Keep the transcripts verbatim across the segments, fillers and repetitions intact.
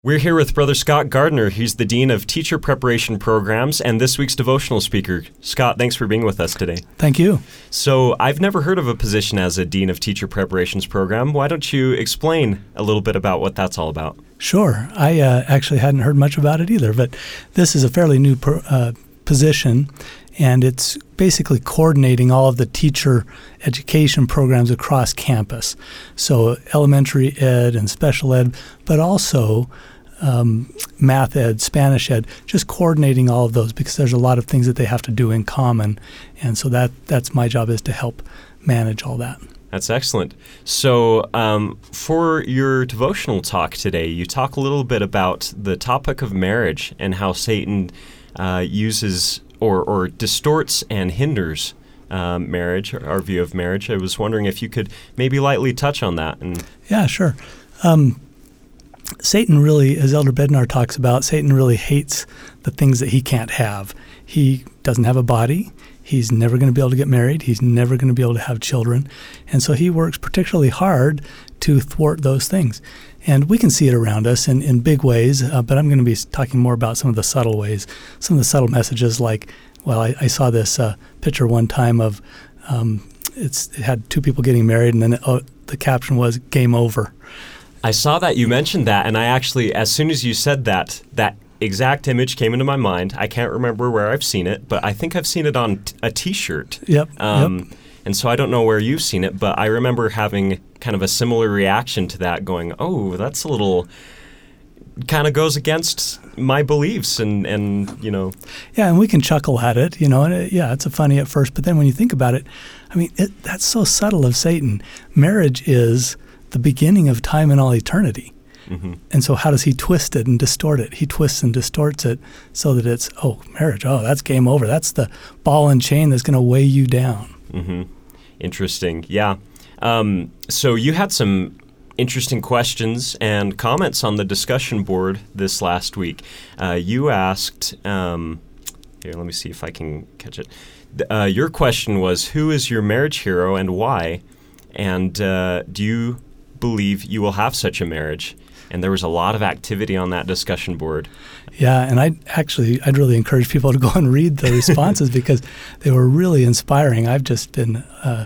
We're here with Brother Scott Gardner. He's the Dean of Teacher Preparation Programs and this week's devotional speaker. Scott, thanks for being with us today. Thank you. So I've never heard of a position as a Dean of Teacher Preparations Program. Why don't you explain a little bit about what that's all about? Sure. I uh, actually hadn't heard much about it either, but this is a fairly new pro- uh, position, and it's basically coordinating all of the teacher education programs across campus. So elementary ed and special ed, but also um, math ed, Spanish ed, just coordinating all of those because there's a lot of things that they have to do in common. And so that that's my job, is to help manage all that. That's excellent. So um, for your devotional talk today, you talk a little bit about the topic of marriage and how Satan uh, uses or, or distorts and hinders um, marriage, our view of marriage. I was wondering if you could maybe lightly touch on that. And Yeah, sure. Um, Satan really, as Elder Bednar talks about, Satan really hates the things that he can't have. He doesn't have a body. He's never going to be able to get married. He's never going to be able to have children. And so he works particularly hard to thwart those things. And we can see it around us in, in big ways, uh, but I'm going to be talking more about some of the subtle ways, some of the subtle messages like, well, I, I saw this uh, picture one time of, um, it's, it had two people getting married, and then it, oh, the caption was, "Game over." I saw that you mentioned that, and I actually, as soon as you said that, that exact image came into my mind. I can't remember where I've seen it, but I think I've seen it on t- a T-shirt. Yep, Um, yep. And so I don't know where you've seen it, but I remember having kind of a similar reaction to that, going, oh, that's a little, kind of goes against my beliefs, and, and you know. Yeah, and we can chuckle at it, you know, and it, yeah, it's a funny at first, but then when you think about it, I mean, it, that's so subtle of Satan. Marriage is the beginning of time and all eternity. Mm-hmm. And so how does he twist it and distort it? He twists and distorts it so that it's, oh, marriage, oh, that's game over. That's the ball and chain that's going to weigh you down. Mm-hmm. Interesting. Yeah. Um, so you had some interesting questions and comments on the discussion board this last week. Uh, you asked, um, here, let me see if I can catch it. Uh, your question was, who is your marriage hero and why? And uh, do you believe you will have such a marriage? And there was a lot of activity on that discussion board. Yeah, and I actually, I'd really encourage people to go and read the responses because they were really inspiring. I've just been uh,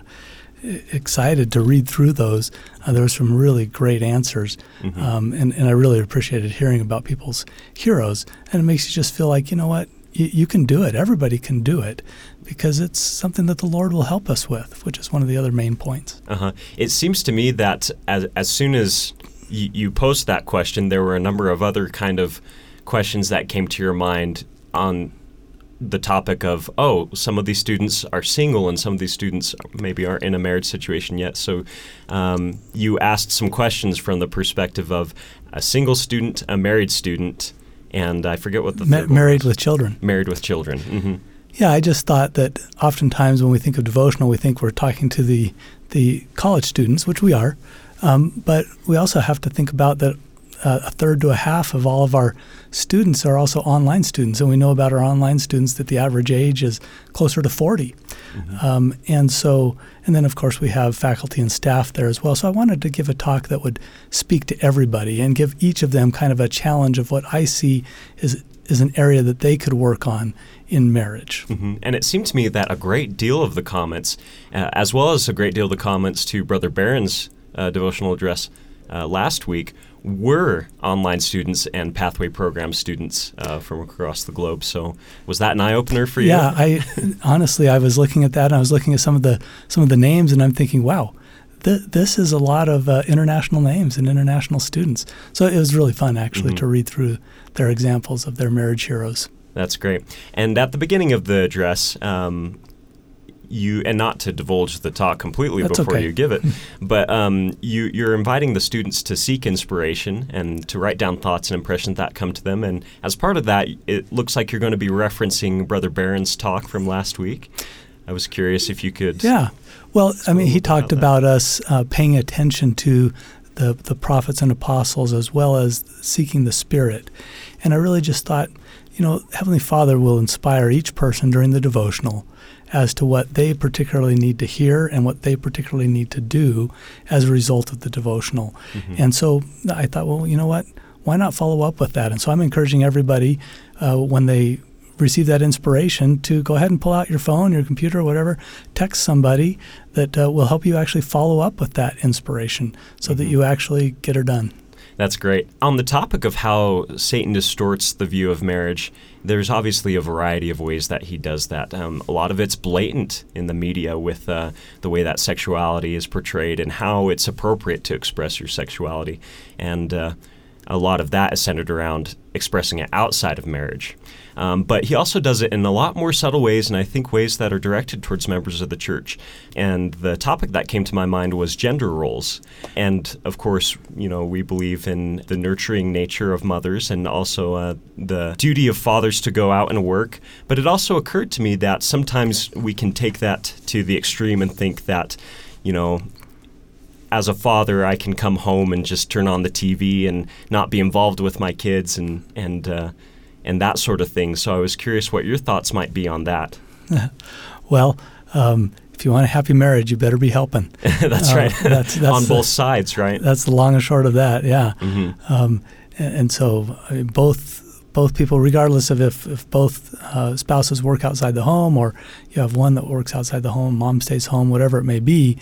excited to read through those. Uh, there were some really great answers, Mm-hmm. um, and, and I really appreciated hearing about people's heroes. And it makes you just feel like, you know what, you, you can do it. Everybody can do it because it's something that the Lord will help us with, which is one of the other main points. Uh-huh. It seems to me that as as soon as you, you posed that question, there were a number of other kind of questions that came to your mind on the topic of, oh, some of these students are single and some of these students maybe aren't in a marriage situation yet. So um, you asked some questions from the perspective of a single student, a married student, and I forget what the Ma- third one married was. with children. Married with children. Mm-hmm. Yeah, I just thought that oftentimes when we think of devotional, we think we're talking to the the college students, which we are, um, but we also have to think about that uh, a third to a half of all of our students are also online students, and we know about our online students that the average age is closer to forty. Mm-hmm. Um, and so, and then of course we have faculty and staff there as well. So I wanted to give a talk that would speak to everybody and give each of them kind of a challenge of what I see is is an area that they could work on in marriage. Mm-hmm. And it seemed to me that a great deal of the comments, uh, as well as a great deal of the comments to Brother Barron's uh, devotional address uh, last week, were online students and Pathway Program students uh, from across the globe. So was that an eye-opener for you? Yeah, I honestly, I was looking at that, and I was looking at some of the some of the names, and I'm thinking, wow, th- this is a lot of uh, international names and international students. So it was really fun, actually, Mm-hmm. to read through their examples of their marriage heroes. That's great. And at the beginning of the address, um, you, and not to divulge the talk completely That's before okay. you give it, but um, you, you're inviting the students to seek inspiration and to write down thoughts and impressions that come to them. And as part of that, it looks like you're going to be referencing Brother Barron's talk from last week. I was curious if you could. Yeah. Well, I mean, he about talked that. about us uh, paying attention to the, the prophets and apostles as well as seeking the Spirit. And I really just thought, you know, Heavenly Father will inspire each person during the devotional as to what they particularly need to hear and what they particularly need to do as a result of the devotional. Mm-hmm. And so I thought, well, you know what? why not follow up with that? And so I'm encouraging everybody uh, when they receive that inspiration to go ahead and pull out your phone, your computer, whatever, text somebody that uh, will help you actually follow up with that inspiration so mm-hmm. that you actually get her done. That's great. On the topic of how Satan distorts the view of marriage, there's obviously a variety of ways that he does that. Um, a lot of it's blatant in the media with uh, the way that sexuality is portrayed and how it's appropriate to express your sexuality. And uh, a lot of that is centered around expressing it outside of marriage. Um, but he also does it in a lot more subtle ways, and I think ways that are directed towards members of the church. And the topic that came to my mind was gender roles. And of course, you know, we believe in the nurturing nature of mothers and also uh, the duty of fathers to go out and work. But it also occurred to me that sometimes we can take that to the extreme and think that, you know, as a father, I can come home and just turn on the T V and not be involved with my kids and and uh, and that sort of thing. So I was curious what your thoughts might be on that. Well, um, if you want a happy marriage, you better be helping. That's uh, right. That's, that's on both the, sides, right? That's the long and short of that. Yeah. Mm-hmm. Um, and, and so I mean, both both people, regardless of if if both uh, spouses work outside the home or you have one that works outside the home, mom stays home, whatever it may be.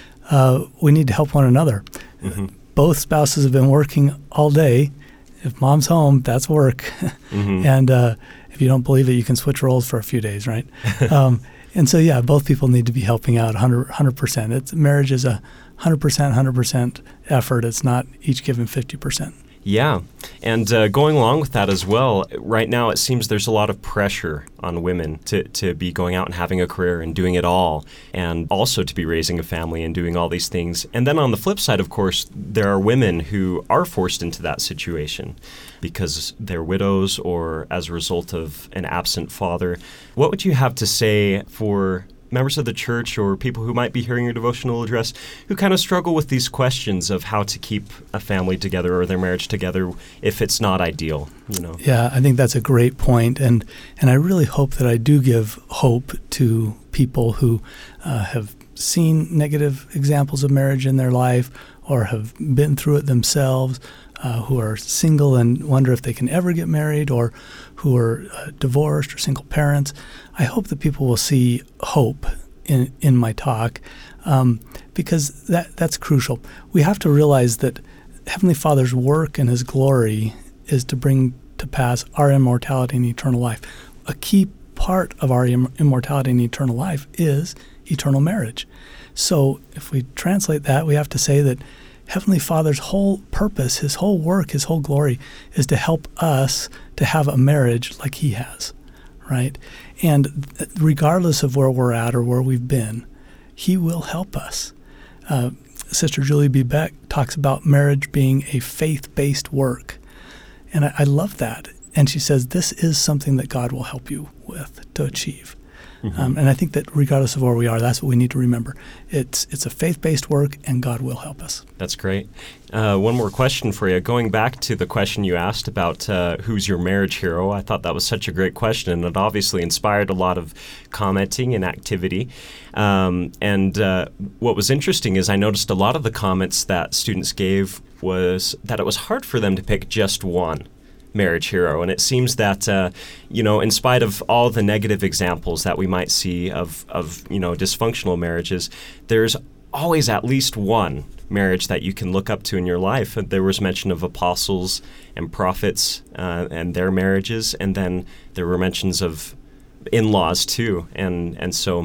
Uh, we need to help one another. Mm-hmm. Both spouses have been working all day. If mom's home, that's work. Mm-hmm. And uh, if you don't believe it, you can switch roles for a few days, right? um, and so, yeah, both people need to be helping out one hundred percent. It's, marriage is a one hundred percent, one hundred percent effort. It's not each given fifty percent. Yeah. And uh, going along with that as well, right now it seems there's a lot of pressure on women to, to be going out and having a career and doing it all, and also to be raising a family and doing all these things. And then on the flip side, of course, there are women who are forced into that situation because they're widows or as a result of an absent father. What would you have to say for members of the church or people who might be hearing your devotional address who kind of struggle with these questions of how to keep a family together or their marriage together if it's not ideal, you know? Yeah, I think that's a great point. And, and I really hope that I do give hope to people who uh, have seen negative examples of marriage in their life or have been through it themselves, uh, who are single and wonder if they can ever get married, or who are uh, divorced or single parents. I hope that people will see hope in in my talk, um, because that that's crucial. We have to realize that Heavenly Father's work and His glory is to bring to pass our immortality and eternal life. A key part of our im- immortality and eternal life is eternal marriage. So if we translate that, we have to say that Heavenly Father's whole purpose, His whole work, His whole glory is to help us to have a marriage like He has, right? And regardless of where we're at or where we've been, He will help us. Uh, Sister Julie B. Beck talks about marriage being a faith-based work. And I, I love that. And she says this is something that God will help you with to achieve. Mm-hmm. Um, and I think that regardless of where we are, that's what we need to remember. It's it's a faith-based work, and God will help us. That's great. Uh, one more question for you. Going back to the question you asked about uh, who's your marriage hero, I thought that was such a great question, and it obviously inspired a lot of commenting and activity. Um, and uh, what was interesting is I noticed a lot of the comments that students gave was that it was hard for them to pick just one marriage hero. And it seems that, uh, you know, in spite of all the negative examples that we might see of, of, you know, dysfunctional marriages, there's always at least one marriage that you can look up to in your life. There was mention of apostles and prophets uh, and their marriages, and then there were mentions of in-laws too. And and so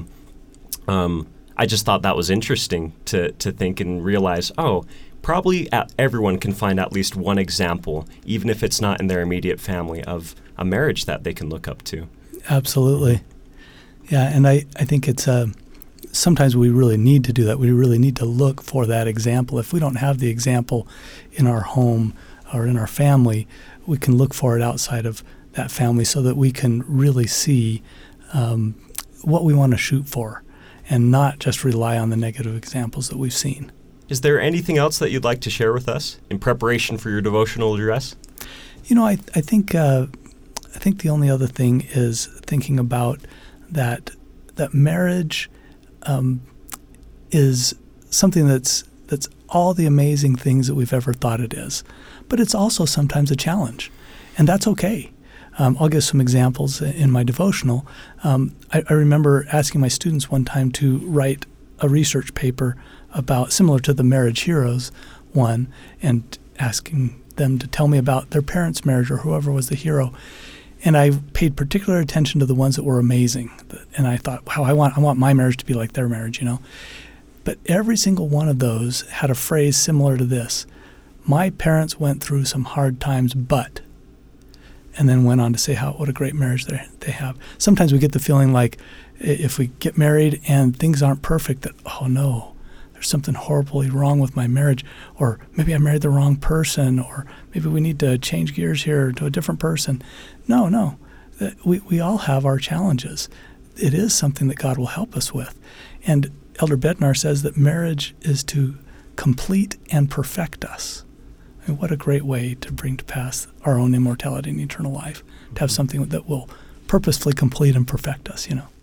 um, I just thought that was interesting to to think and realize, oh, probably at, everyone can find at least one example, even if it's not in their immediate family, of a marriage that they can look up to. Absolutely. Yeah, and I, I think it's uh, sometimes we really need to do that. We really need to look for that example. If we don't have the example in our home or in our family, we can look for it outside of that family so that we can really see um, what we want to shoot for and not just rely on the negative examples that we've seen. Is there anything else that you'd like to share with us in preparation for your devotional address? You know, I I think uh, I think the only other thing is thinking about that that marriage um, is something that's that's all the amazing things that we've ever thought it is, but it's also sometimes a challenge, and that's okay. Um, I'll give some examples in my devotional. Um, I, I remember asking my students one time to write a research paper about, similar to the Marriage Heroes one, and asking them to tell me about their parents' marriage or whoever was the hero. And I paid particular attention to the ones that were amazing. And I thought, wow, I want I want my marriage to be like their marriage, you know. But every single one of those had a phrase similar to this: my parents went through some hard times, but, and then went on to say how what a great marriage they they have. Sometimes we get the feeling like if we get married and things aren't perfect, that, oh no, there's something horribly wrong with my marriage, or maybe I married the wrong person, or maybe we need to change gears here to a different person. No, no. We, we all have our challenges. It is something that God will help us with. And Elder Bednar says that marriage is to complete and perfect us. I mean, what a great way to bring to pass our own immortality and eternal life, to have something that will purposefully complete and perfect us, you know.